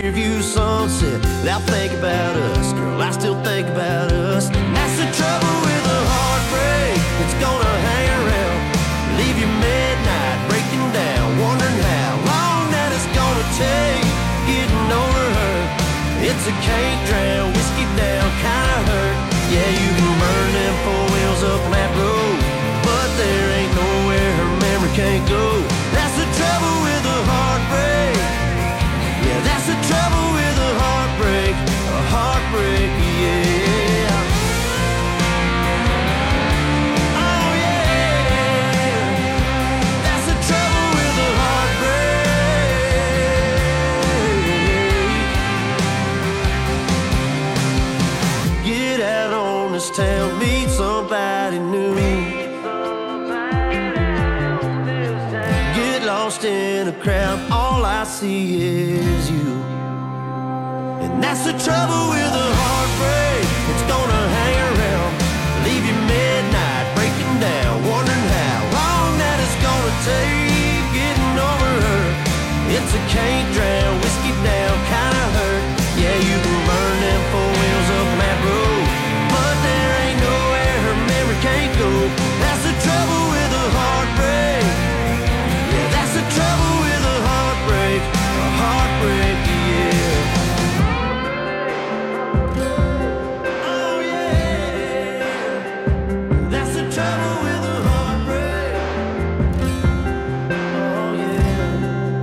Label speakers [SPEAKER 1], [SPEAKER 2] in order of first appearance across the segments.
[SPEAKER 1] rear view sunset. They'll think about us, girl, I still think about us. And that's the trouble with a heartbreak. It's gonna hang around, leave you midnight, breaking down, wondering how long that it's gonna take getting over her. It's a can't drown, whiskey down, kinda hurt. Yeah, you can burn them four wheels up on that road, but there ain't nowhere her memory can't go. That's the trouble with a heartbreak. Yeah, that's the trouble with a heartbreak. A heartbreak, yeah. Oh yeah, that's the trouble with a heartbreak. Get out on this town, meet somebody new. Get lost in a crowd, all I see is you. And that's the trouble with a heartbreak. It's gonna hang around, leave you midnight, breaking down, wondering how long that it's gonna take getting over her. It's a can't drown, whiskey down, kinda hurt. Yeah, you can burn them four wheels up on that road, but there ain't nowhere her memory can't go. That's the trouble with a heartbreak. Yeah, that's the trouble with a heartbreak. A heartbreak, yeah. Oh yeah, that's the trouble with a heartbreak. Oh yeah.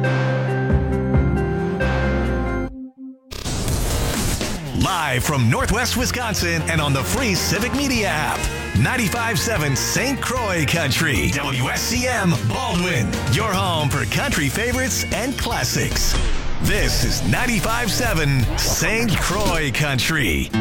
[SPEAKER 2] Live from Northwest Wisconsin and on the free Civic Media app. 95.7 St. Croix Country. WSCM Baldwin. Your home for country favorites and classics. This is 95.7 St. Croix Country.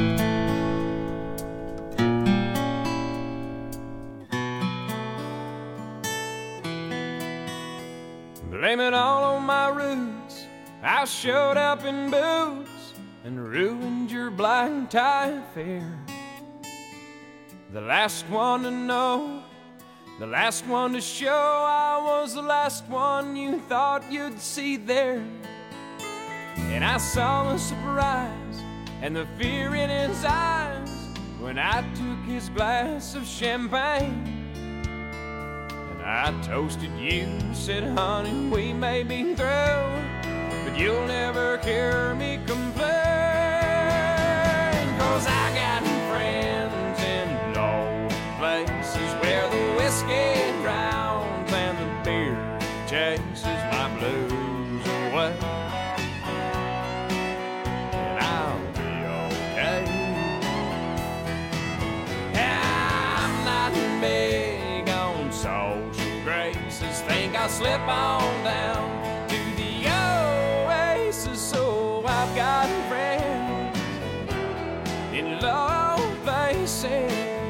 [SPEAKER 3] Blame it all on my roots. I showed up in boots and ruined your black tie affair. The last one to know, the last one to show, I was the last one you thought you'd see there. And I saw the surprise and the fear in his eyes when I took his glass of champagne. And I toasted you, said, honey, we may be through, but you'll never hear me complain. 'Cause I got friends in low places where the whiskey drowns and the beer chases my blues away. And I'll be okay. I'm not big on social graces. Think I'll slip on down to the oasis. So I've got friends in low places.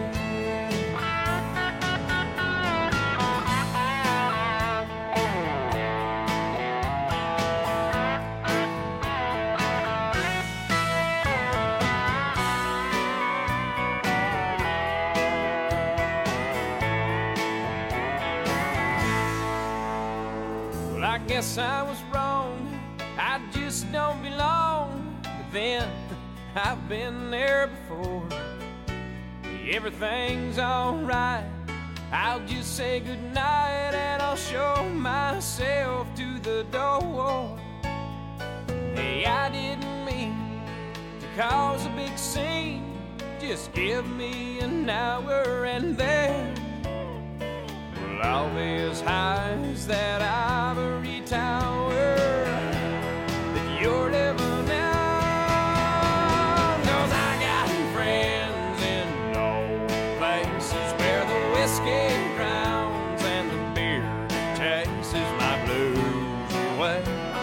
[SPEAKER 3] Well, I guess I was wrong. I just don't belong. But then I've been there before. Everything's alright. I'll just say goodnight and I'll show myself to the door. Hey, I didn't mean to cause a big scene. Just give me an hour and then we'll all be as high as that ivory tower that you're living in. 'Cause I got friends in low places where the whiskey drowns and the beer chases my blues away.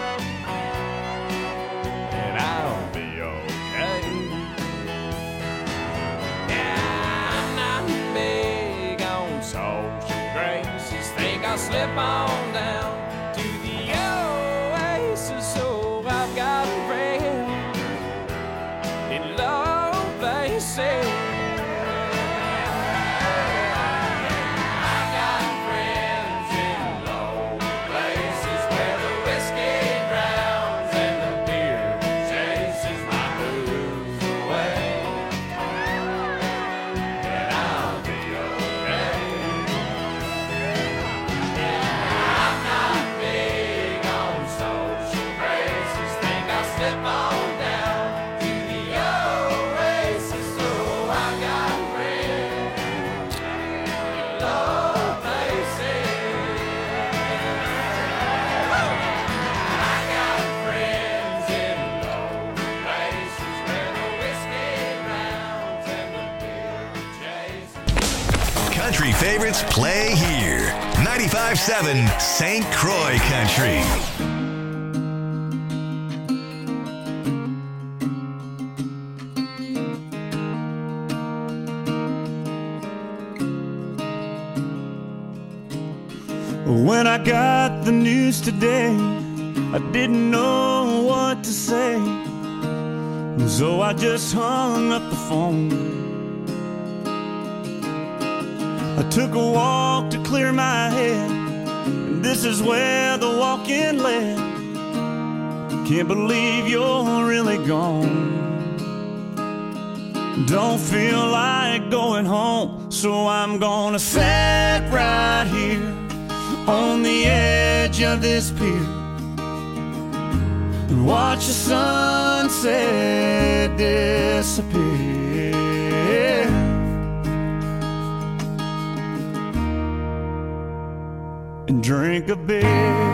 [SPEAKER 3] And I'll be okay. Yeah, I'm not big on social graces. Think I'll slip on down to the oasis. So I've got friends in low places. Places where the whiskey drowns and the beer step on down to the oasis. So I got friends in low places. I got friends in low places where the whiskey rounds and the beer chases.
[SPEAKER 2] Country favorites play here. 95.7 St. Croix Country.
[SPEAKER 4] When I got the news today, I didn't know what to say, so I just hung up the phone. I took a walk to clear my head, and this is where the walk-in led. Can't believe you're really gone. Don't feel like going home, so I'm gonna sit right here on the edge of this pier and watch the sunset disappear. And drink a beer.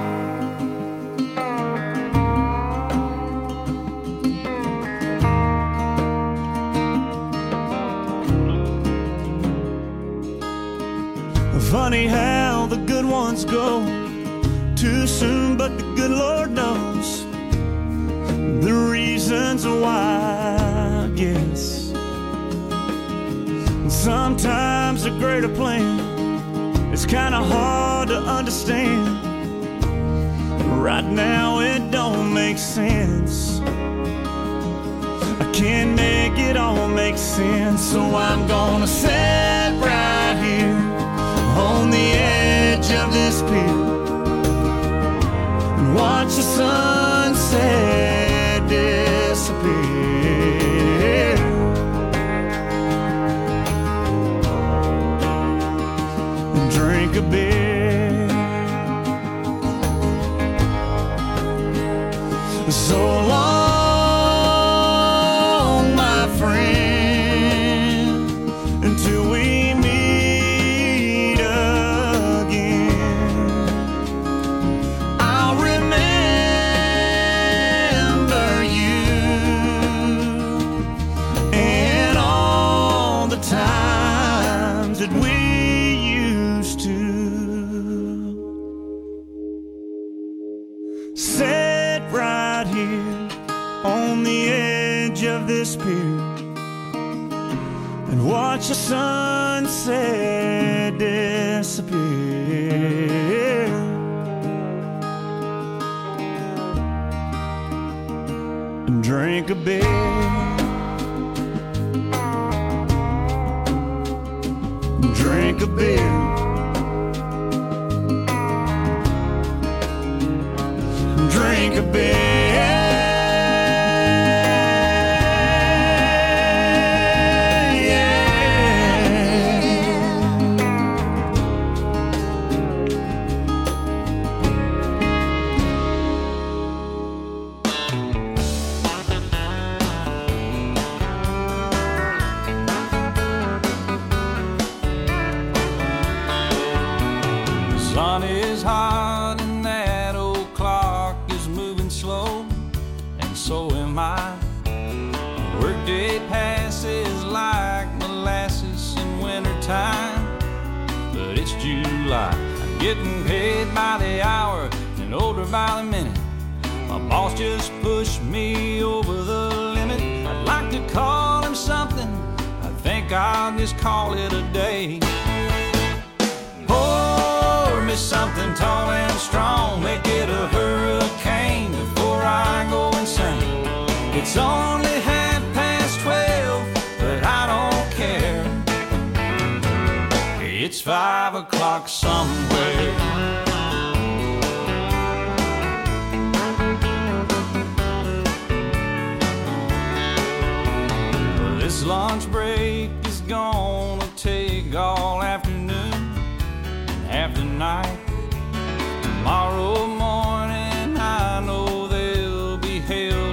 [SPEAKER 4] Funny how the good ones go too soon, but the good Lord knows the reasons why, I guess. And sometimes a greater plan is kinda hard to understand. Right now it don't make sense. I can't make it all make sense, so I'm gonna sit right here on the edge of this pier and watch the sunset disappear. And drink a beer. So long, my friend, until we meet again. I'll remember you and all the times that we used to sit right here on the edge of this pier and watch the sunset disappear. And drink a beer. Drink a beer. Drink a beer.
[SPEAKER 3] Sun is hot and that old clock is moving slow, and so am I. Workday passes like molasses in wintertime, but it's July. I'm getting paid by the hour and older by the minute. My boss just pushed me over the limit. I'd like to call him something, I think I'll just call it a day. Pour me something tall and strong, make it a hurricane before I go insane. It's only 12:30, but I don't care. It's 5 o'clock somewhere. This lunch break is gonna take all afternoon and half the night. Tomorrow morning I know there'll be hell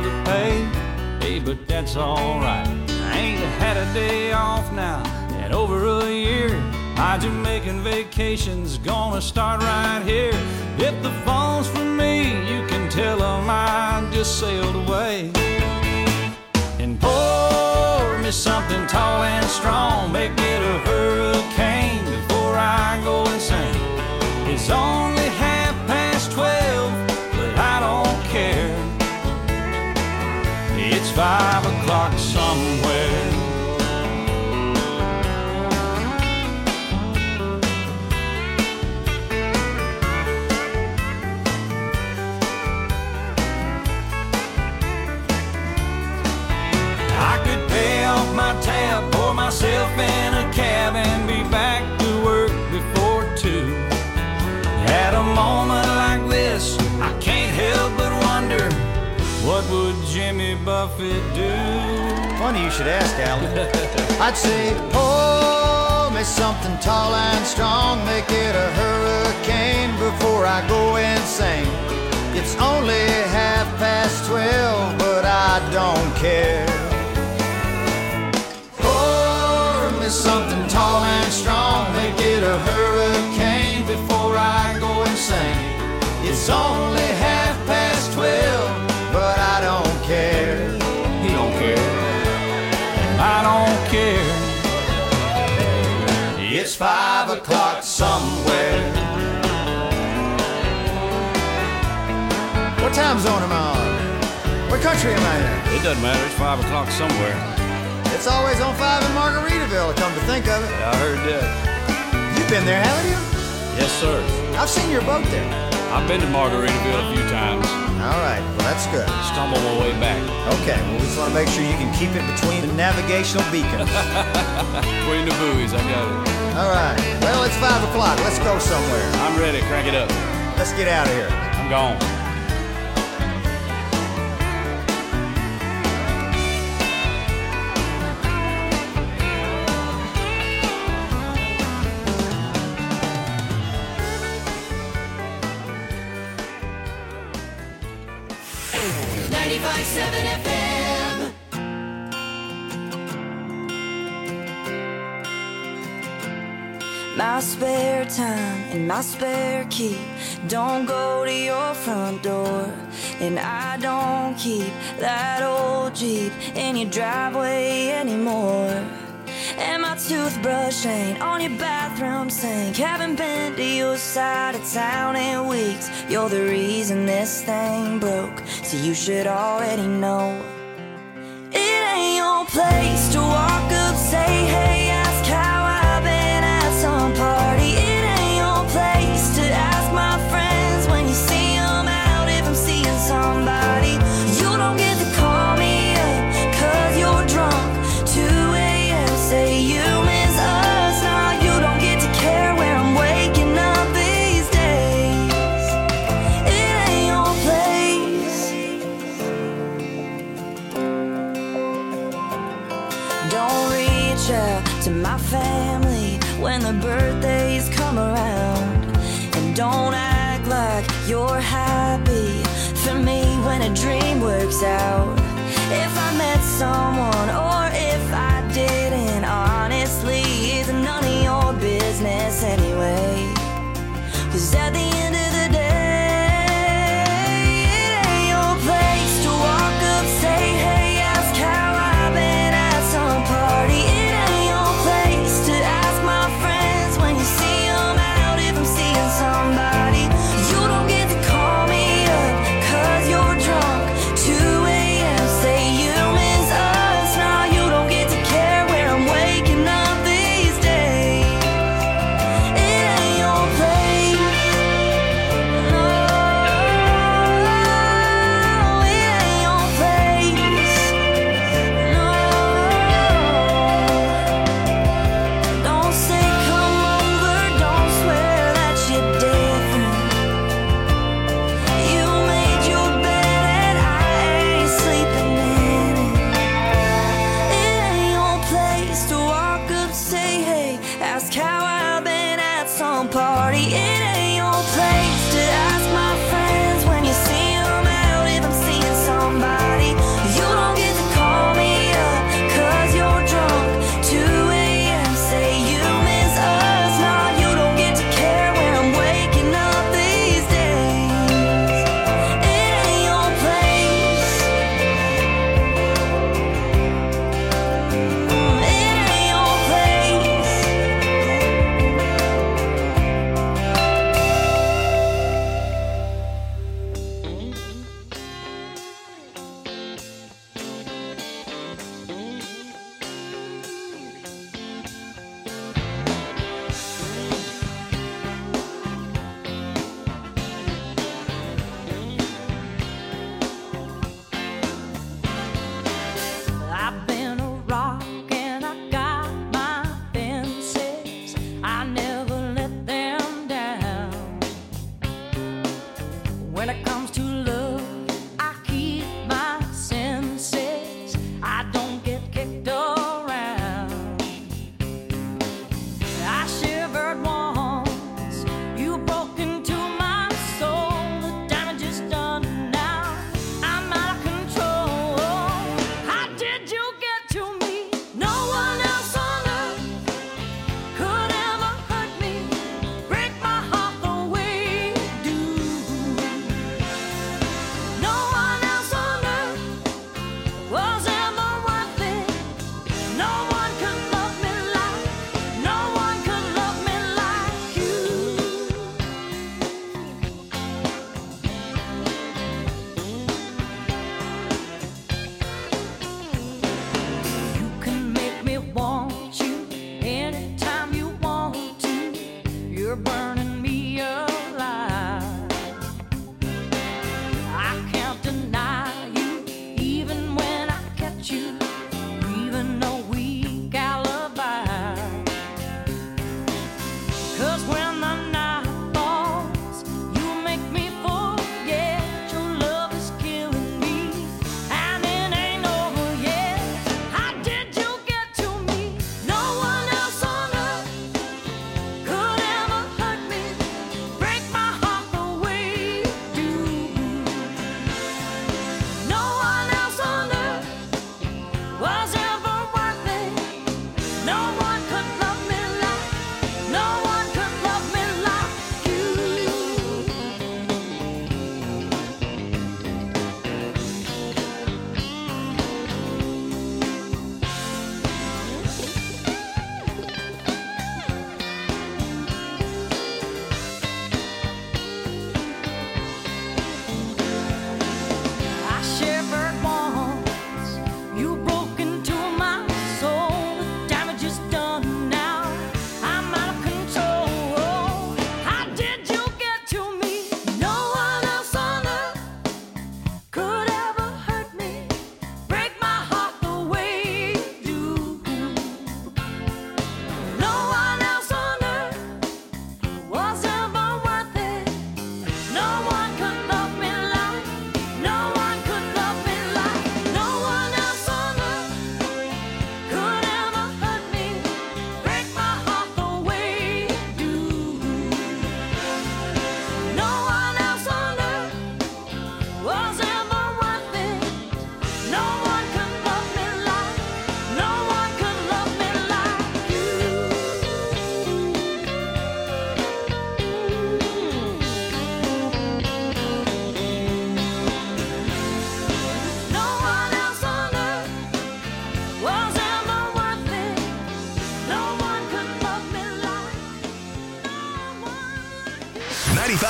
[SPEAKER 5] but that's alright. I ain't had a day off now in over a year. My Jamaican vacation's gonna start right here. If the phone's for me, you can tell them I just sailed away. And pour me something tall and strong, make it a hurricane before I go insane. It's only 12:30, but I don't care. It's 5 o'clock somewhere. I could pay off my tab, pour myself in a cab, and be back to work before 2. At a moment like this, I can't help but wonder, what would Jimmy Buffett do?
[SPEAKER 6] Funny you should ask, Alan. I'd say, pour me something tall and strong, make it a hurricane before I go insane. It's only 12:30, but I don't care. Pour me something tall and strong, make it a hurricane before I go insane. It's only 12:30, but I don't care.
[SPEAKER 5] He don't care, and I don't care.
[SPEAKER 6] It's 5 o'clock somewhere. What time zone am I on? What country am I in?
[SPEAKER 5] It doesn't matter, it's 5 o'clock somewhere.
[SPEAKER 6] It's always on 5 in Margaritaville, come to think of it.
[SPEAKER 5] Yeah, I heard that.
[SPEAKER 6] You've been there, haven't you?
[SPEAKER 5] Yes, sir.
[SPEAKER 6] I've seen your boat there.
[SPEAKER 5] I've been to Margaritaville a few times.
[SPEAKER 6] All right, well, that's good.
[SPEAKER 5] Stumbled my way back.
[SPEAKER 6] Okay, well, we just want to make sure you can keep it between the navigational beacons.
[SPEAKER 5] Between the buoys, I got it.
[SPEAKER 6] All right, well, it's 5 o'clock. Let's go somewhere.
[SPEAKER 5] I'm ready, crank it up.
[SPEAKER 6] Let's get out of here.
[SPEAKER 5] I'm gone.
[SPEAKER 7] My spare time and my spare key don't go to your front door, and I don't keep that old Jeep in your driveway anymore. And my toothbrush ain't on your bathroom sink. Haven't been to your side of town in weeks. You're the reason this thing broke, so you should already know. It ain't your place to walk up, say hey, ask how I've been at some party. It ain't your place to ask my friends when you see them out if I'm seeing somebody. You don't get to call me up 'cause you're drunk. 2 a.m. say you miss us. Nah, you don't get to care where I'm waking up these days. It ain't your place. Don't reach out to my family when the birthdays come around, and don't act like you're happy for me when a dream works out. If I met someone or if I didn't, honestly, it's none of your business anyway. 'Cause at the end of the day, it ain't your place to walk up, say hey, ask how I've been at some party. It ain't your place to ask my friends when you see them out if I'm seeing somebody. You don't get to call me up 'cause you're drunk. 2 a.m.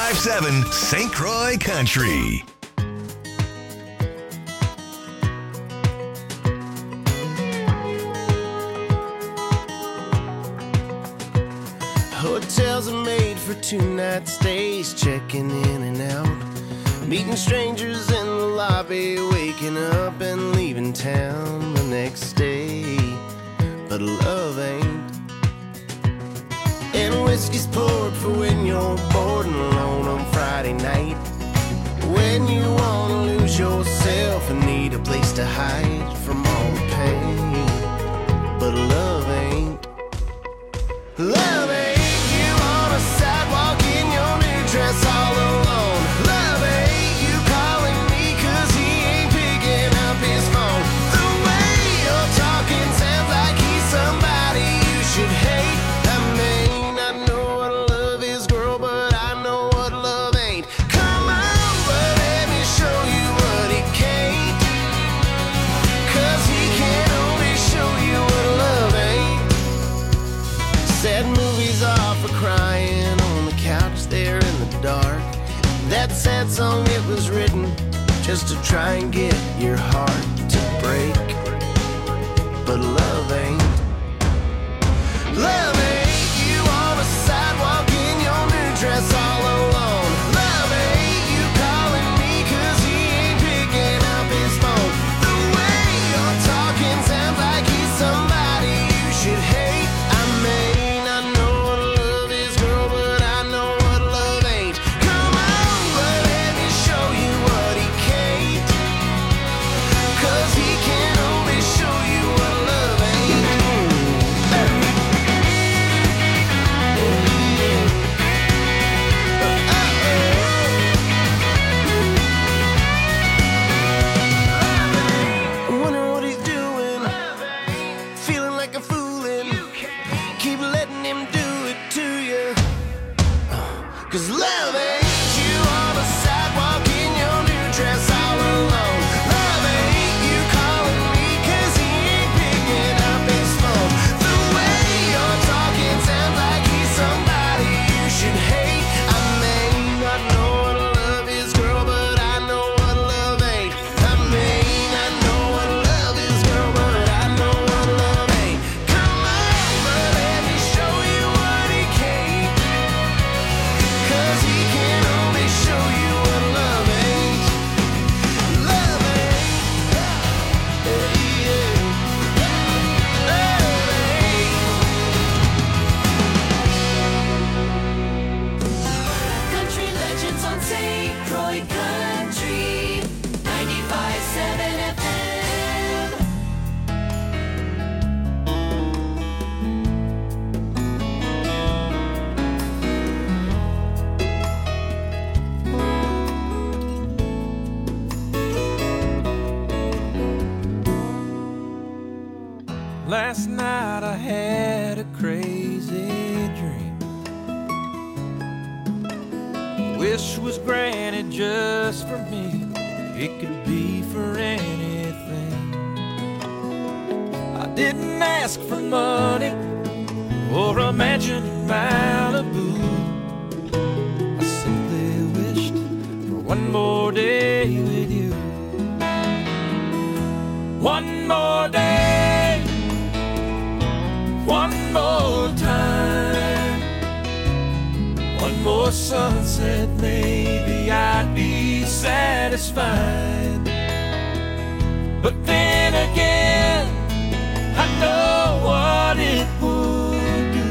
[SPEAKER 2] 95.7 St. Croix Country.
[SPEAKER 1] Hotels are made for 2-night stays, checking in and out, meeting strangers in the lobby, waking up and leaving town the next day. But love ain't. And whiskey's poured for when you're bored and alone on Friday night, when you wanna lose yourself and need a place to hide from all the pain. But love ain't. Love ain't. Sidewalk in your new dress all alone. Love ain't you calling me 'cause he ain't picking up his phone. The way you're talking sounds like he's somebody you should hate. I mean, I know what love is, girl, but I know what love ain't. Come on, but let me show you what he can't, 'cause he can only show you what love ain't. Sad movies are for crying couch there in the dark. That sad song, it was written just to try and get your heart to break. But love ain't. Love ain't you on a sidewalk in your new dress all alone. Love ain't you calling me 'cause he ain't picking up his phone. The way you're talking sounds like he's somebody you should hate. I mean, I know what love is, girl, but I know what love ain't. Come on, but let me show you what he can't, 'cause he can only show you what love ain't. I wonder what he's doing, feeling like a foolin'. Keep letting him do it to you, 'cause love ain't you on a sidewalk in your new dress all alone. Love ain't you calling me 'cause he ain't picking up his phone. The way you're talking sounds like he's somebody you should hate. I mean, I know what love is, girl, but I know what love ain't. I mean, I know what love is, girl, but I know what love ain't. Come on, but let me show you what he can't, 'cause he can only show you what love ain't. Love ain't. Yeah. Love ain't.
[SPEAKER 8] Country legends on St. Croix Country 95.7 FM.
[SPEAKER 3] Last night I had a crazy dream. Wish was granted just for me. It could be for anything. I didn't ask for money or a mansion in Malibu. I simply wished for one more day with you. One more day, one more time, one more sunset, maybe I'd be satisfied. But then again, I know what it would do.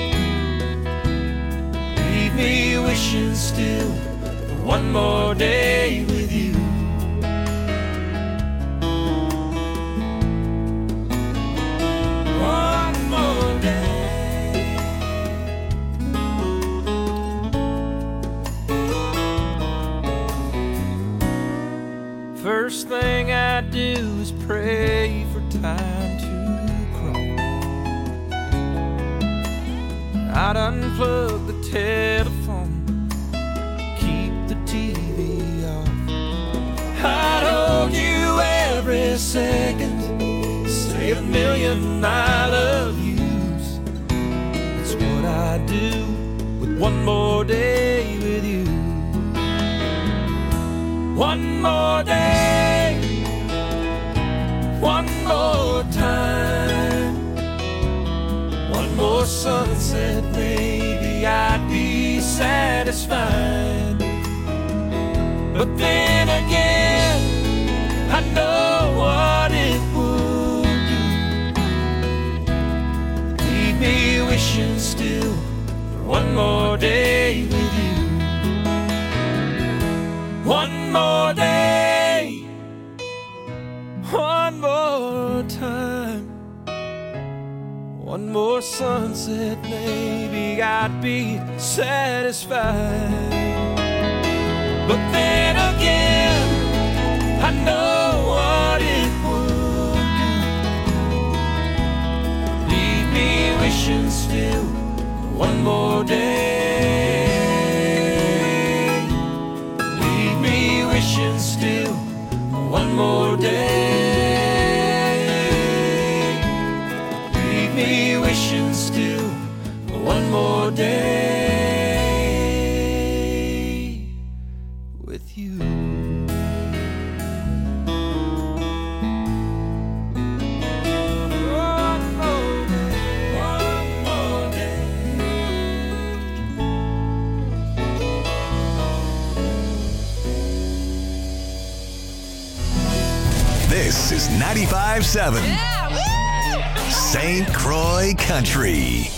[SPEAKER 3] Leave me wishing still for one more day with you. One more day. First thing I do is pray for time to crawl. I'd unplug the telephone, keep the TV off. I'd hold you every second, say a million I love yous. That's what I do with one more day with you. One more day, one more time, one more sunset, maybe I'd be satisfied. But then again, I know what it would do. Leave me wishing still for one more day with you. One more day, one more time, one more sunset, maybe I'd be satisfied. But then again, I know what it would do. Leave me wishing still for one more day. Leave me wishing still for one more day. Leave me wishing still for one more day.
[SPEAKER 2] This is 95.7 St. Croix Country.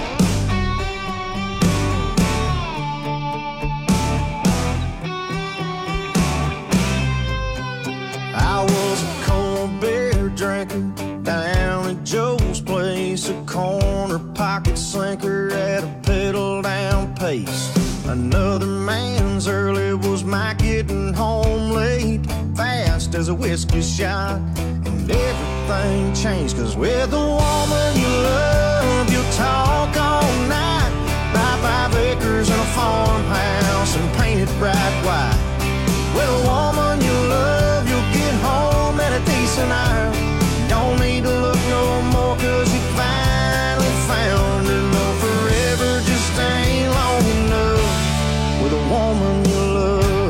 [SPEAKER 6] I was a cold beer drinker down at Joe's place, a corner pocket sinker at a pedal down pace. Another man's early was my getting home late, fast as a whiskey shot, and everything changed. Cause with the woman you love, you'll talk all night. Buy 5 acres and a farmhouse and paint it bright white. With a woman you love, you'll get home at a decent hour. Don't need to look no more, cause you finally found her. No, forever just ain't long enough with a woman you love.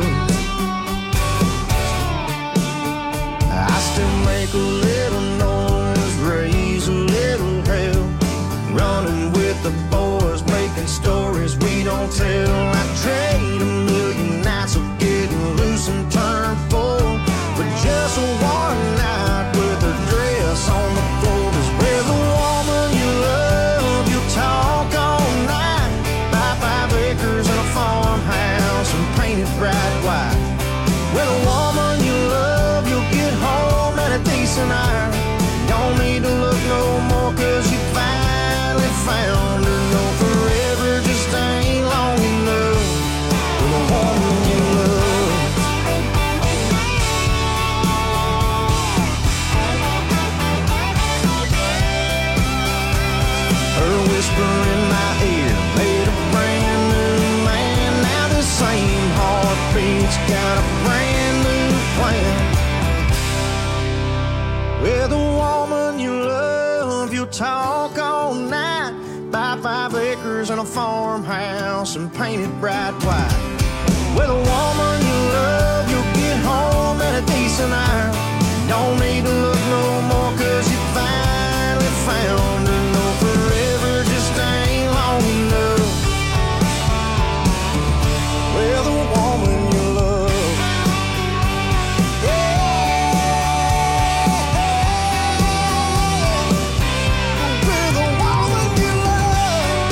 [SPEAKER 6] I still make a little noise, raise a little hell, running with the boys, making stories we don't tell. I trade a million nights of getting loose and turn full for just one night with a dress on the floor. Cause with a woman you love, you'll talk all night. Buy 5 acres and a farmhouse and paint it bright white. With a woman you love, you'll get home at a decent hour. Don't need to look no more, cause you finally found her. No, forever just ain't long enough with a woman you love. Her whisper in my ear made a brand new man. Now the same heartbeat's got a brand new plan. With a woman you love, you'll talk all night. Buy 5 acres and a farmhouse and paint it bright white. With a woman you love, you'll get home at a decent hour. Don't need to look no more, cause you finally found her. No, forever just ain't long enough with a woman you love. With a woman you love.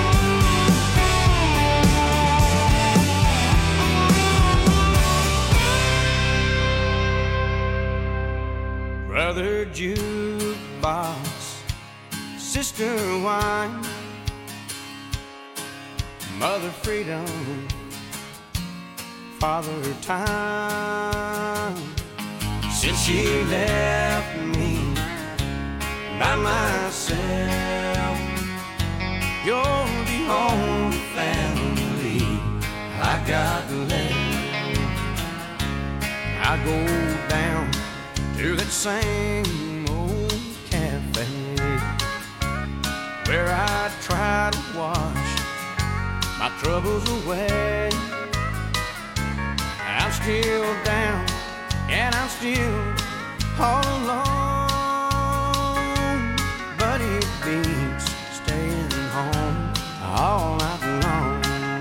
[SPEAKER 5] Brother jukebox, sister wine, mother freedom, father time. Since she left me by myself, you're the only family I got left. I go down to that same old cafe where I try to wash my troubles away. I'm
[SPEAKER 9] still down and I'm still all alone, but it beats staying home all night long.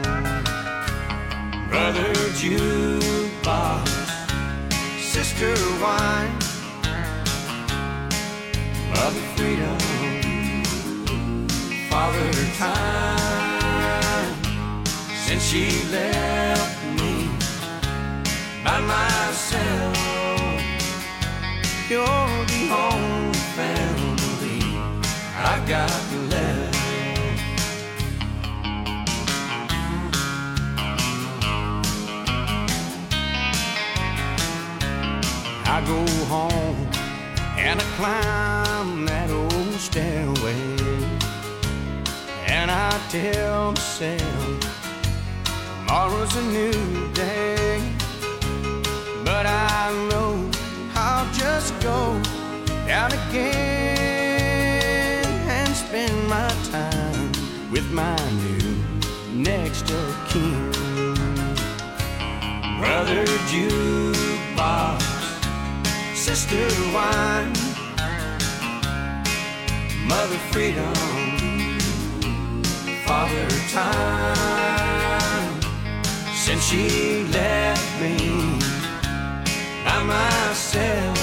[SPEAKER 9] Brother jukebox, sister wine, mother freedom, father time. Since she left me by myself, you're the only family I've got left. I go home and I climb that old stairway, and I tell myself tomorrow's a new day. But I know I'll just go down again and spend my time with my new next of kin. Brother jukebox, sister wine, mother freedom, father time. Since she left me by myself,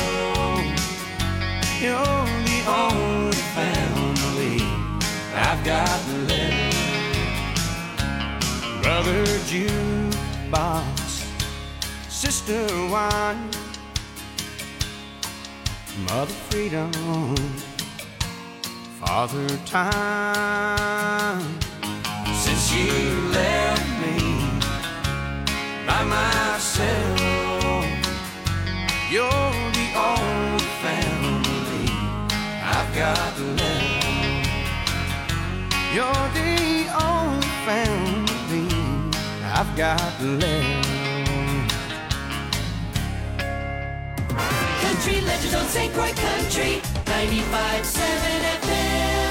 [SPEAKER 9] you're the only family I've got left. Brother jukebox, sister wine, mother freedom, father time. Since she left me by myself, you're the only family I've got left. You're the only family I've got left.
[SPEAKER 8] Country Legends on St. Croix Country 95.7 FM.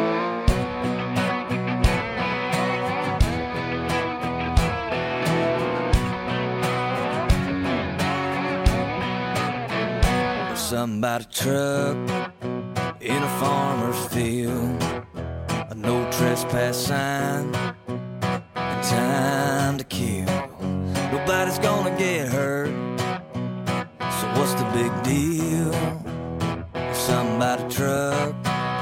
[SPEAKER 10] Something about a truck in a farmer's field, a no trespass sign, and time to kill. Nobody's gonna get hurt, so what's the big deal? Something about a truck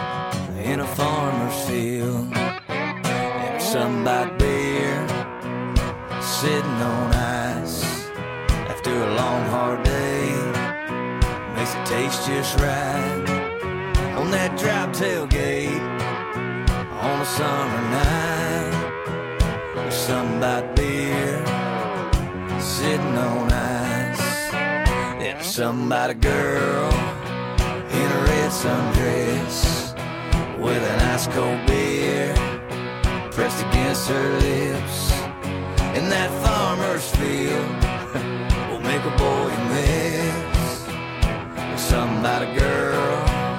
[SPEAKER 10] in a farmer's field, and something about beer sitting on ice after a long hard day. Makes it taste just right on that drop tailgate on a summer night. There's something about beer sitting on ice. There's something about a girl in a red sundress with an ice cold beer pressed against her lips. In that farmer's field will make a boy miss. Something about a girl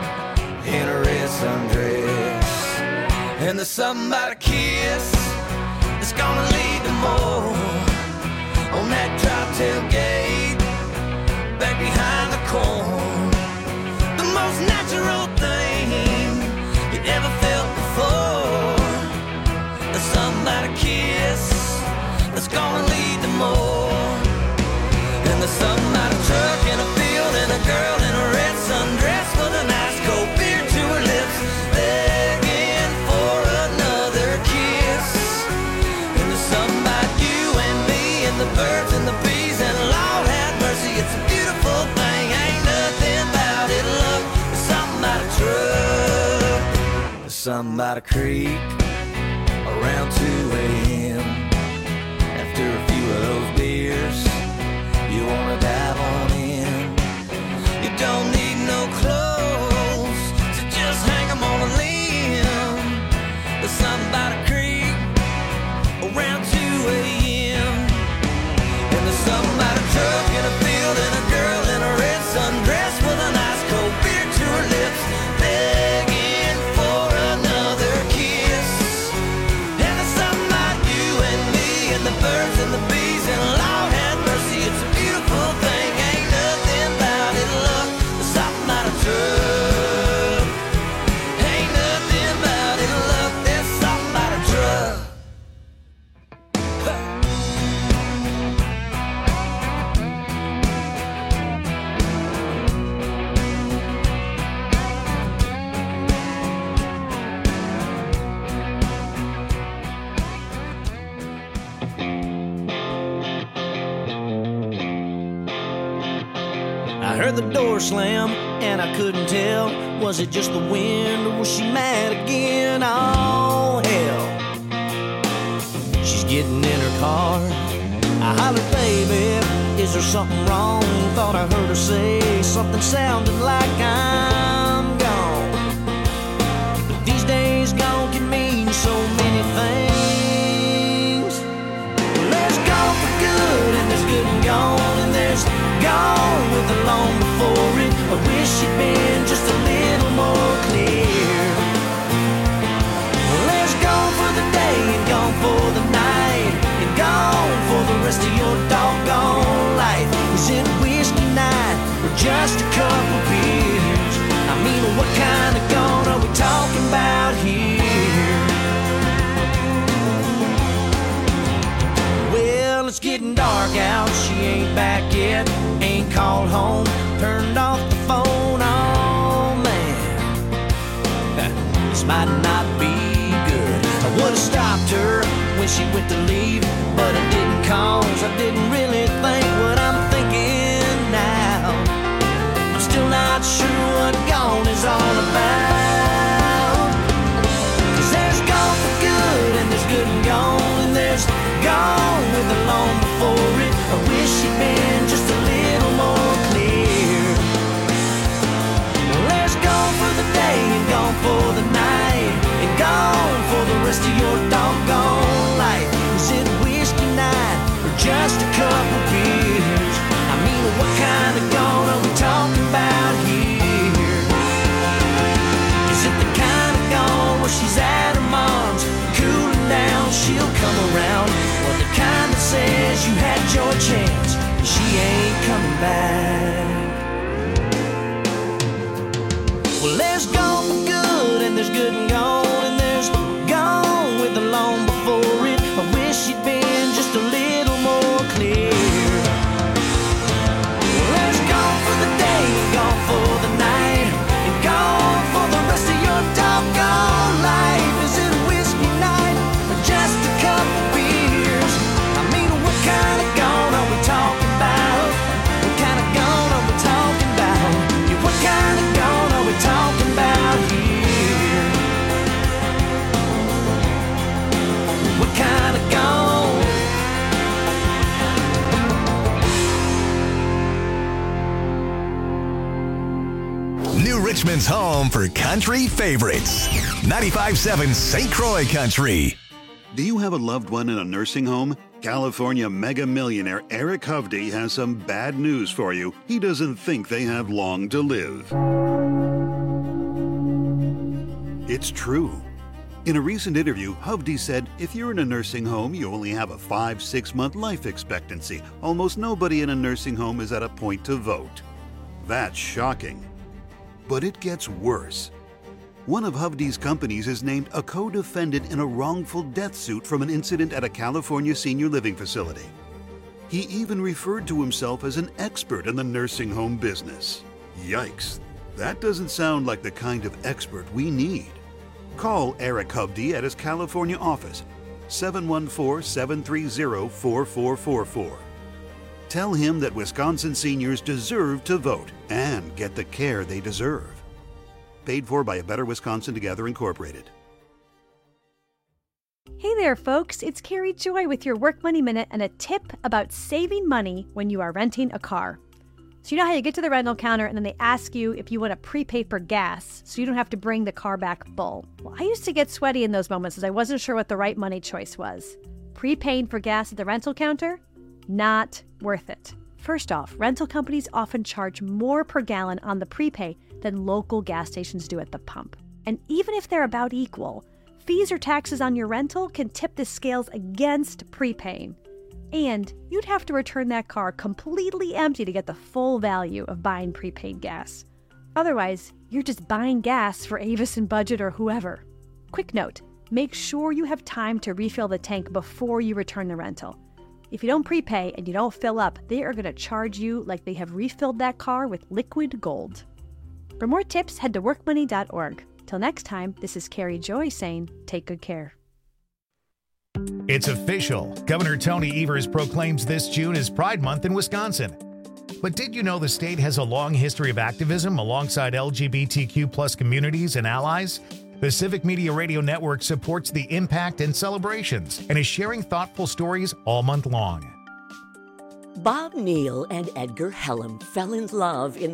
[SPEAKER 10] in a red sundress, and there's something about a kiss that's gonna lead to more on that drop tailgate back behind the corn. The most natural thing you ever felt before. There's something about a kiss that's gonna lead to more, and there's something about a truck in a field and a girl in a red sundress with an ice cold beer to her lips, begging for another kiss. And there's something about you and me and the birds and the bees, and Lord have mercy, it's a beautiful thing. Ain't nothing about it, look. There's something about a truck, there's something about a creek around 2 a.m. After a few of those beers, you wanna dive on in. You don't need no clothes to just hang them on a limb. There's something about a creek around 2 a.m. And there's something about a truck in a field and a girl in a red sundress with an ice cold beer to her lips, begging for another kiss. And there's something about you and me and the birds and the bees, and Lord have mercy, it's a
[SPEAKER 1] heard the door slam, and I couldn't tell, was it just the wind or was she mad again? Oh, hell. She's getting in her car. I hollered, baby, is there something wrong? Thought I heard her say something sounding like I'm gone. But these days gone can mean so many things. Well, there's gone for good, and there's good and gone, and there's gone with the long before it. I wish she'd been just a little more clear. Well, there's gone for the day and gone for the night, and gone for the rest of your doggone life. Is it whiskey night or just a couple beers? I mean, what kind of gone are we talking about here? Well, it's getting dark out, she ain't back yet, ain't called home, turned off the phone. Oh man, this might not be good. I would've stopped her when she went to leave, but I didn't, cause I didn't really think what I'm thinking now. I'm still not sure what gone is all about. Cause there's gone for good, and there's good and gone, and there's gone with the long before it. I wish she'd been just a little more clear. Well, there's gone for the day and gone for the night, and gone for the rest of your doggone life. Is it whiskey night or just a couple beers? I mean, what kind of gone are we talking about here? Is it the kind of gone where she's at her mom's, cooling down, she'll come around? Or the kind that says you had your chance and she ain't coming back? Well, there's gone for good, and there's good and gone, and there's gone with the long before it. I wish she'd been just a little more clear. Well, there's gone for the day and gone for the night, and gone for the rest of your doggone life. Is it whiskey night or just a couple beers? I mean, what kind of gone are we talking about? What kind of gone are we talking about? Yeah, what kind of gone are we talking about here? What kind of gone?
[SPEAKER 2] New Richmond's home for country favorites. 95.7 St. Croix Country.
[SPEAKER 11] Do you have a loved one in a nursing home? California mega millionaire Eric Hovde has some bad news for you. He doesn't think they have long to live. It's true. In a recent interview, Hovde said, if you're in a nursing home, you only have a 5-6 month life expectancy. Almost nobody in a nursing home is at a point to vote. That's shocking. But it gets worse. One of Hovde's companies is named a co-defendant in a wrongful death suit from an incident at a California senior living facility. He even referred to himself as an expert in the nursing home business. Yikes, that doesn't sound like the kind of expert we need. Call Eric Hovde at his California office, 714-730-4444. Tell him that Wisconsin seniors deserve to vote and get the care they deserve. Paid for by A Better Wisconsin Together, Incorporated.
[SPEAKER 12] Hey there, folks. It's Carrie Joy with your Work Money Minute and a tip about saving money when you are renting a car. So you know how you get to the rental counter and then they ask you if you want to prepay for gas so you don't have to bring the car back full. Well, I used to get sweaty in those moments as I wasn't sure what the right money choice was. Prepaying for gas at the rental counter? Not worth it. First off, rental companies often charge more per gallon on the prepay than local gas stations do at the pump. And even if they're about equal, fees or taxes on your rental can tip the scales against prepaying. And you'd have to return that car completely empty to get the full value of buying prepaid gas. Otherwise, you're just buying gas for Avis and Budget or whoever. Quick note, make sure you have time to refill the tank before you return the rental. If you don't prepay and you don't fill up, they are going to charge you like they have refilled that car with liquid gold. For more tips, head to workmoney.org. Till next time, this is Carrie Joy saying, take good care.
[SPEAKER 13] It's official. Governor Tony Evers proclaims this June as Pride Month in Wisconsin. But did you know the state has a long history of activism alongside LGBTQ+ communities and allies? The Civic Media Radio Network supports the impact and celebrations and is sharing thoughtful stories all month long.
[SPEAKER 14] Bob Neal and Edgar Hellam fell in love in the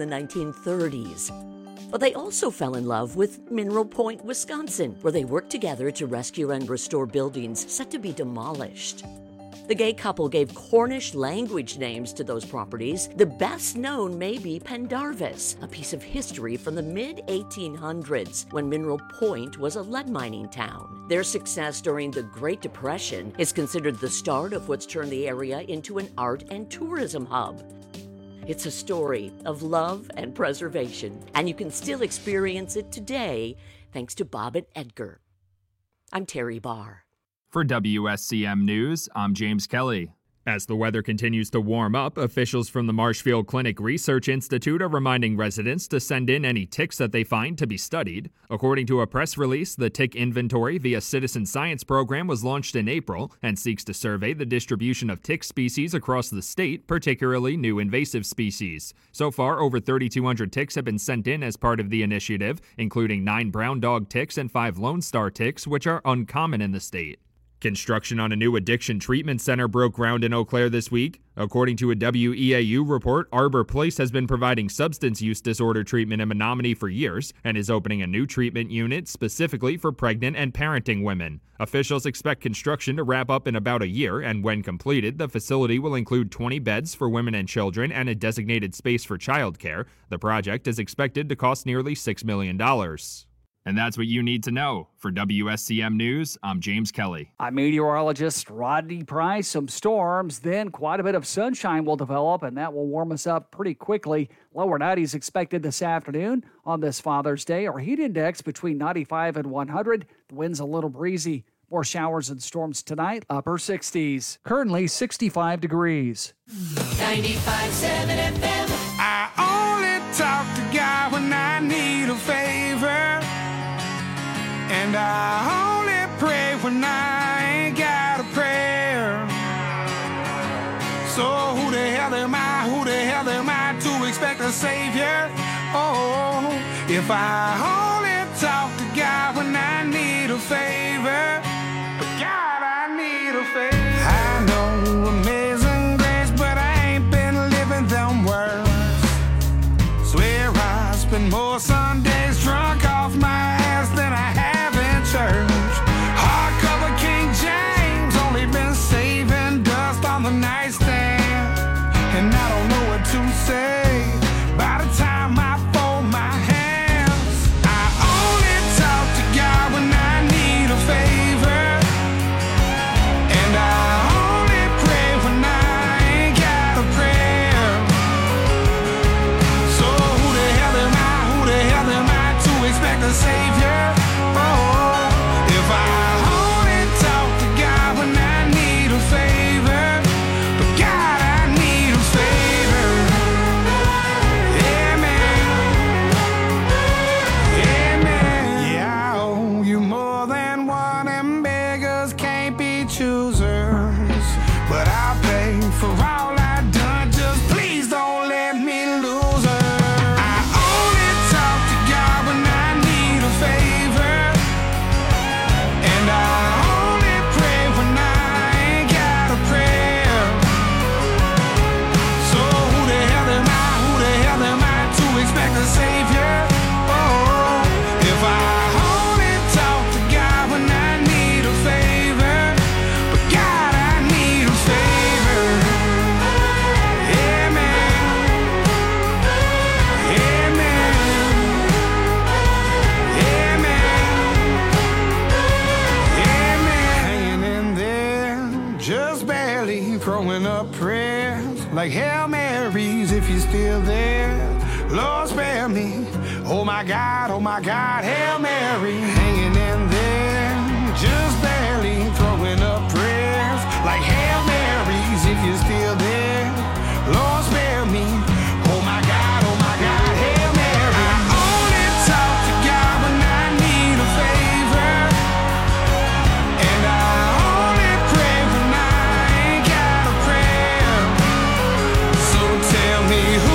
[SPEAKER 14] 1930s. But they also fell in love with Mineral Point, Wisconsin, where they worked together to rescue and restore buildings set to be demolished. The gay couple gave Cornish language names to those properties. The best known may be Pendarvis, a piece of history from the mid-1800s when Mineral Point was a lead mining town. Their success during the Great Depression is considered the start of what's turned the area into an art and tourism hub. It's a story of love and preservation, and you can still experience it today thanks to Bob and Edgar. I'm Terry Barr.
[SPEAKER 15] For WSCM News, I'm James Kelly. As the weather continues to warm up, officials from the Marshfield Clinic Research Institute are reminding residents to send in any ticks that they find to be studied. According to a press release, the tick inventory via Citizen Science program was launched in April and seeks to survey the distribution of tick species across the state, particularly new invasive species. So far, over 3,200 ticks have been sent in as part of the initiative, including 9 brown dog ticks and 5 Lone Star ticks, which are uncommon in the state. Construction on a new addiction treatment center broke ground in Eau Claire this week. According to a WEAU report, Arbor Place has been providing substance use disorder treatment in Menominee for years and is opening a new treatment unit specifically for pregnant and parenting women. Officials expect construction to wrap up in about a year, and when completed, the facility will include 20 beds for women and children and a designated space for childcare. The project is expected to cost nearly $6 million. And that's what you need to know. For WSCM News, I'm James Kelly.
[SPEAKER 16] I'm meteorologist Rodney Price. Some storms, then quite a bit of sunshine will develop, and that will warm us up pretty quickly. Lower 90s expected this afternoon on this Father's Day. Our heat index between 95 and 100. The wind's a little breezy. More showers and storms tonight, upper 60s. Currently 65 degrees.
[SPEAKER 8] 95.7 FM.
[SPEAKER 9] I only talk to God when I need a favor. And I only pray when I ain't got a prayer. So who the hell am I to expect a savior? Oh, if I only talk to God when I need a favor. But God, I need a favor. I know amazing grace, but I ain't been living them words. Swear I spend more Sundays drunk off my ass than I have church. Hardcover King James, only been saving dust on the nightstand. And I don't know what to say by the time I fold my hands. I only talk to God when I need a favor. And I only pray when I ain't got a prayer. So who the hell am I to expect a savior? Oh, if I only talk to God when I need a favor, but God, I need a favor. Amen. Amen. Yeah, I owe you more than one, and beggars can't be choosers. But I'll pay for all I've done, just please don't let me lose her. I only talk to God when I need a favor. And I only pray when I ain't got a prayer. So who the hell am I to expect a savior? Oh, if I only talk to God when I need a favor. But God, I need a favor. Amen. Amen. Hanging in there, just barely throwing up prayers like Hail Marys if you're still there. Lord, spare me. Oh my God, Hail Mary. Hanging in there, just barely throwing up prayers like Hail Marys if you're still there. Lord, spare me. Oh my God, Hail Mary. I only talk to God when I need a favor. And I only pray when I ain't got a prayer. So tell me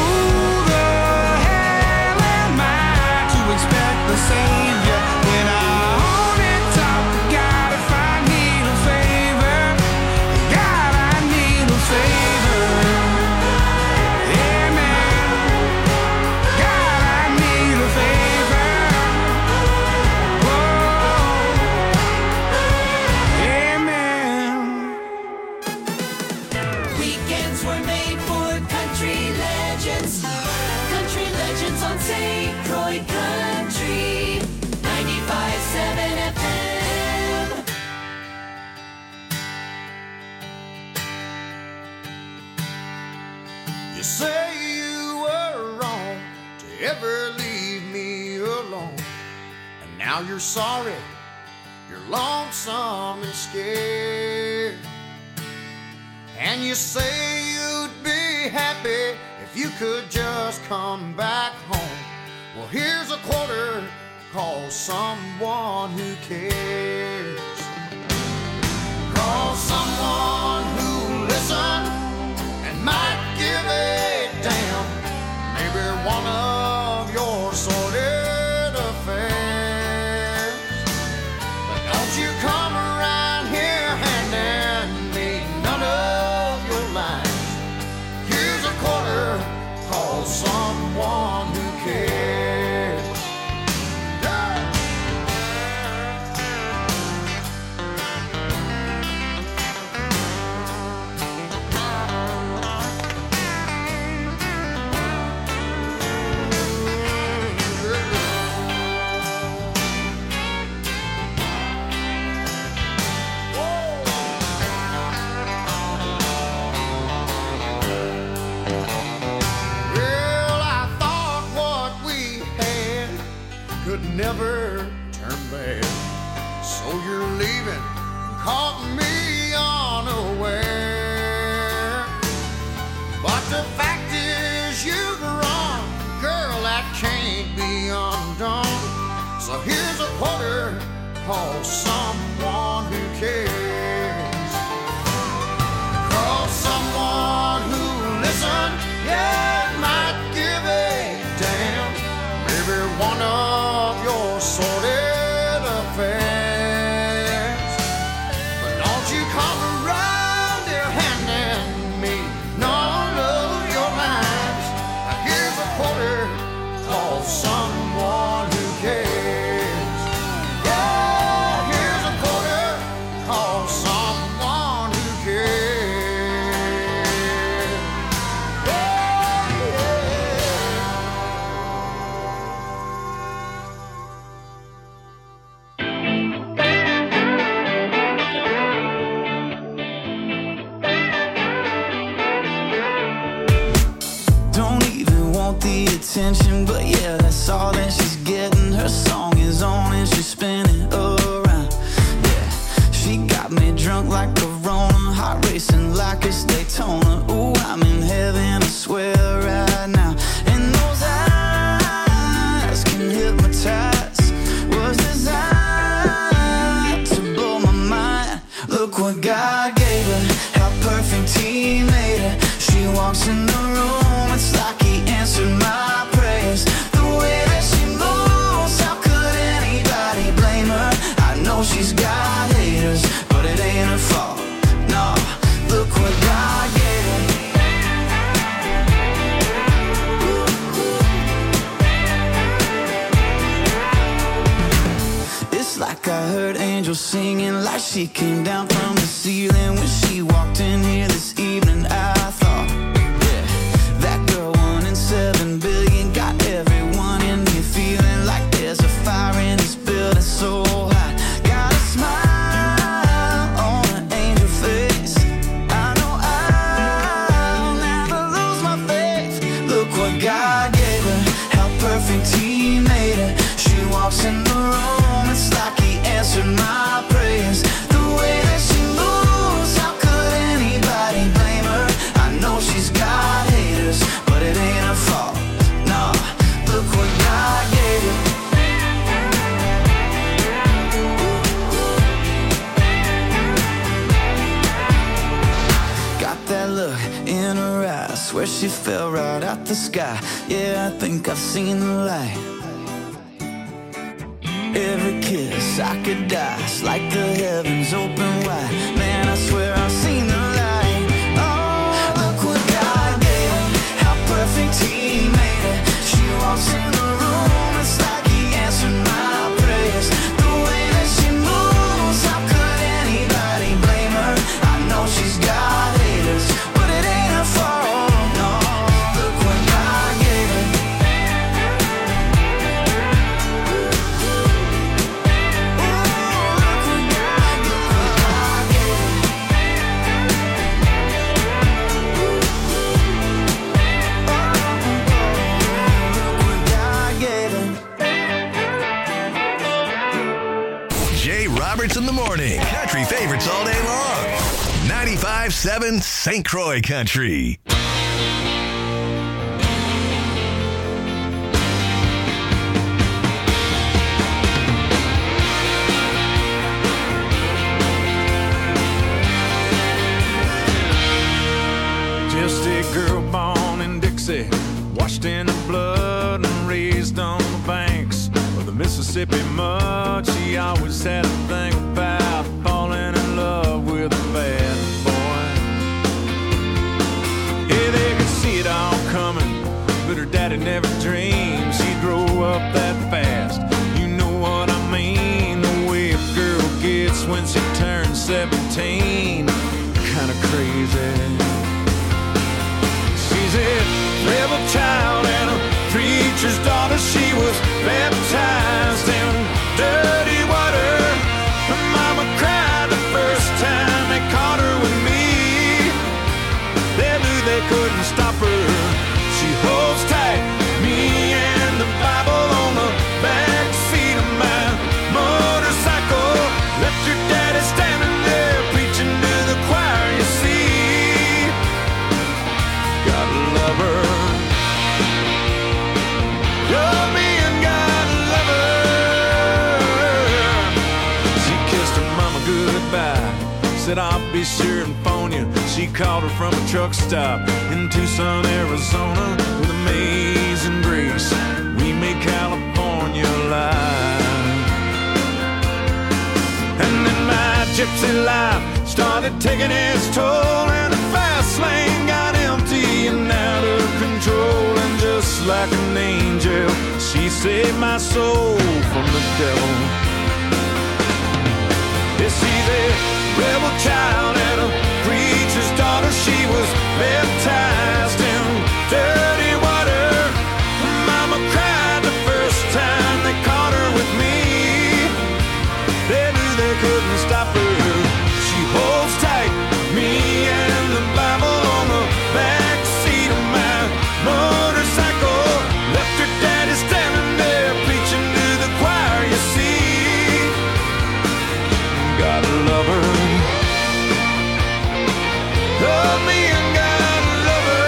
[SPEAKER 6] Now you're sorry, you're lonesome and scared. And you say you'd be happy if you could just come back home. Well, here's a quarter, call someone who cares. Call someone who'll listen and might give a damn. Maybe one of your sordid affairs. But don't you come around here handing me none of your lines. Here's a quarter, call someone who cares. Never turn back. So you're leaving, caught me unaware. But the fact is you've run, girl, that can't be undone. So here's a quarter, call someone who cares. Call someone who'll listen, yeah, might give a damn. Maybe one of your sordid affairs. But don't you come around here handing me none of your lines. Now here's a quarter, call someone who cares. Yeah, here's a quarter, call someone who cares.
[SPEAKER 17] Don't even want the attention, but yeah, that's all that she's getting. Her song is on and she's spinning around. Yeah, she got me drunk like a Rona, heart racing like it's Daytona. Ooh, I'm in heaven, I swear right now. And those eyes can hypnotize, was designed to blow my mind. Look what God gave her, how perfect He made her. She walks in the room, it's like He answered my prayers. The way that she moves, how could anybody blame her? I know she's got haters, but it ain't her fault. No, look what God gave her. It's like I heard angels singing, like she came down from the ceiling when she walked in here this evening. I thought, yeah, that girl 1 in 7 billion got everyone in here feeling like there's a fire in this building so hot. Got a smile on an angel face. I know I'll never lose my faith. Look what God gave her, how perfect He made her. She walks in the room, it's like He answered my prayers. The way that she moves, how could anybody blame her? I know she's got haters, but it ain't her fault. No, look what God gave her. Got that look in her eyes, swear she fell right out the sky. Yeah, I think I've seen the light. Every kiss I could die, it's like the heavens open wide. Man, I swear I've seen the light. Oh, look what God gave her, how perfect He made her. She walks in the room, it's like He answered my prayers. The way that she moves, how could anybody blame her? I know she's got haters, but it ain't her fault. No, look what God gave her. Look what God gave her.
[SPEAKER 2] Roberts in the morning. Country favorites all day long. 95.7 St. Croix Country.
[SPEAKER 18] Just a girl born in Dixie, washed in the blood and raised on the banks of the Mississippi mud. She always had a thing about falling in love with a bad boy. Yeah, they could see it all coming, but her daddy never dreamed she'd grow up that fast. You know what I mean, the way a girl gets when she turns 17, kinda crazy. She's a rebel child and a preacher's daughter. She was baptized in dirty water. Her mama cried the first time they caught her with me. They knew they couldn't stop her. She holds tight, me and the Bible on the back seat of my motorcycle. Left your daddy standing there preaching to the choir, you see. Gotta love her. Love me and gotta love her. She kissed her mama goodbye, said I'll be sure and phone you. She called her from a truck stop in Tucson, Arizona. With amazing grace, we made California alive. And then my gypsy life started taking its toll, and the fast lane got empty and out of control. And just like an angel, she saved my soul from the devil. Yes, she's a rebel child and a preacher's daughter. She was baptized in dirty water. Mama cried the first time they caught her with me. They knew they couldn't stop her. She holds tight, me and the Bible on the back seat of my motorcycle. Left her daddy standing there preaching to the choir, you see. Gotta love her. Love me and gotta love her.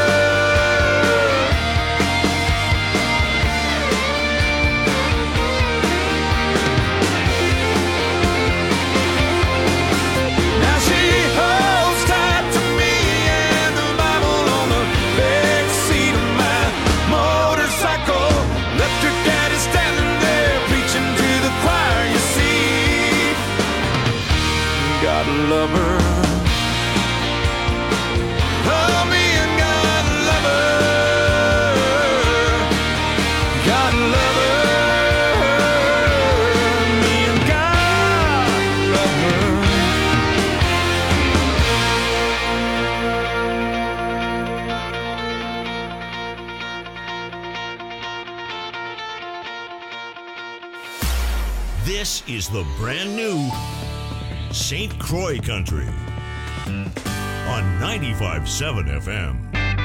[SPEAKER 18] Now she holds tight to me and the Bible on the back seat of my motorcycle. Left her daddy standing there preaching to the choir, you see. Gotta love her. Love me and gotta love her. Gotta love her. Me and gotta love her.
[SPEAKER 19] This is the brand new St. Croix Country on 95.7 FM.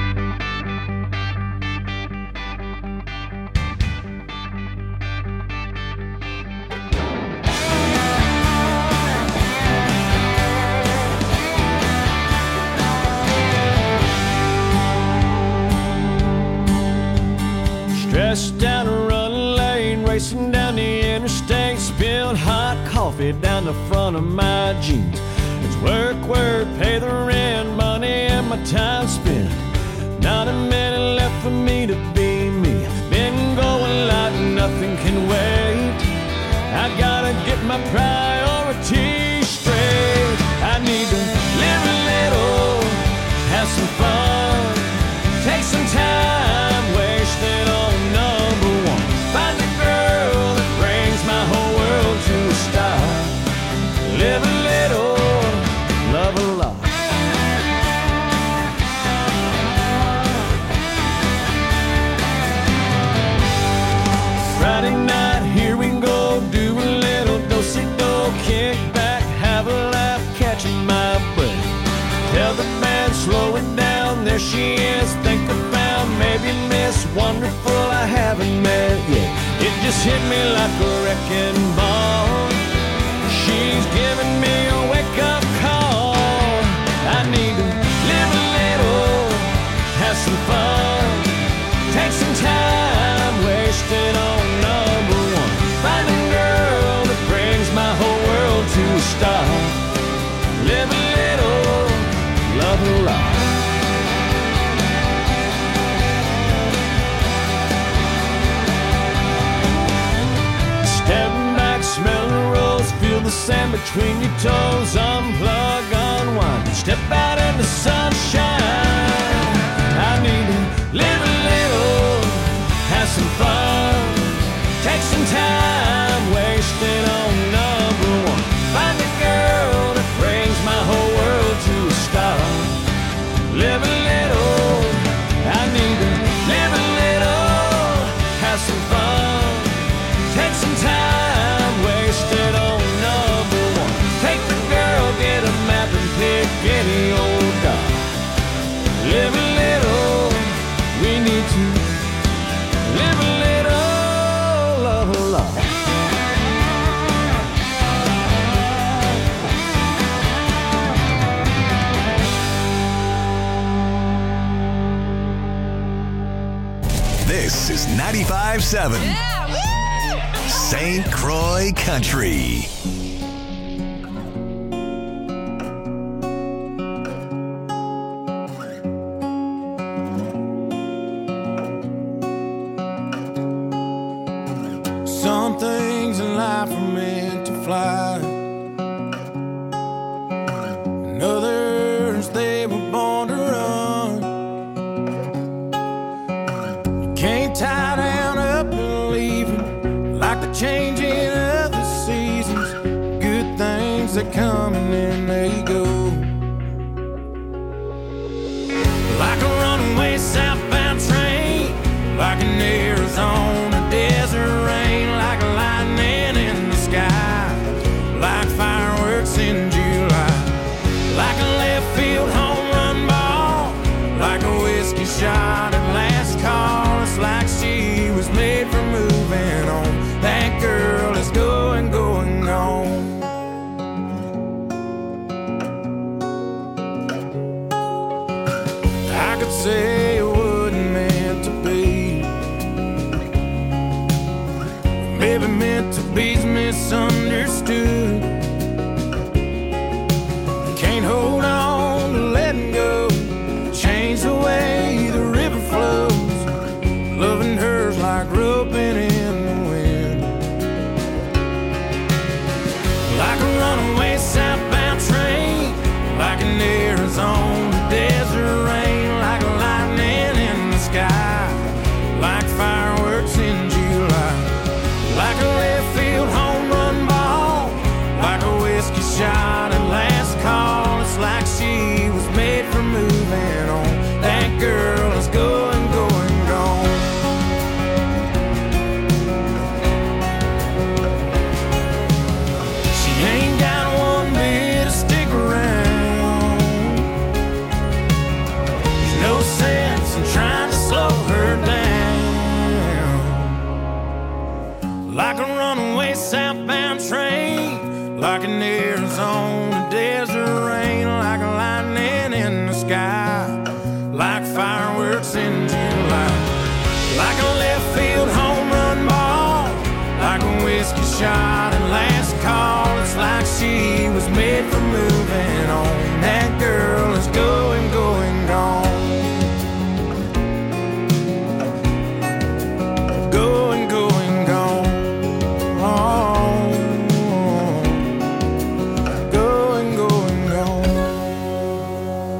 [SPEAKER 5] Stressed down a running lane, racing down the interstate, spilled hot coffee down the front of my jeans. It's work, work, pay the rent, money and my time spent. Not a minute left for me to be me. Been going like nothing can wait. I gotta get my priorities straight. I need to live a little, have some fun, take some time, wasted on number one. Find a girl that brings my whole world to a stop. Live a little, love a lot. Friday night, here we go, do a little do-si-do, kick back, have a laugh, catching my breath. Tell the band, slow it down, there she is, think I found maybe Miss Wonderful I haven't met yet. It just hit me like a wrecking ball. She's
[SPEAKER 3] the sand between your toes, unplug, unwind, step out in the sunshine. I need to live a little, have some fun, take some time, wasted on number one. Find a girl that brings my whole world to a stop. Live a little, I need to live a little, have some fun, take some time, wasted on number one. Take the girl, get a map and pick any old dog. Live a little, we need to live a little, love a lot.
[SPEAKER 2] This is 95.7 St. Croix Country.
[SPEAKER 18] Some things in life are meant to fly, and others they were born to run. You can't tie down up and leave them, like the changing of the seasons. Good things that come and then they go, like a runaway southbound train, like an Arizona desert rain, like lightning in the sky, like fireworks in July, like a left field home run ball, like a whiskey shot at last call. It's like she was made for moving on. That girl is going, going on. I could say it wasn't meant to be, maybe meant to be's misunderstood. Can't hold on to letting go, change the way the river flows. Loving her's like roping in the wind, like a runaway southbound train, like an Arizona desert rain, like lightning in the sky, like fireworks in July, like a left field home run ball, like a whiskey shot at last call. It's like she was made for moving on. That girl is going, going, gone. She ain't got one bit to stick around. There's no sense in trying to slow her down, like a runaway southbound train, like an Arizona desert rain, like lightning in the sky, like fireworks in July, like a left field home run ball, like a whiskey shot at last call. It's like she was made for moving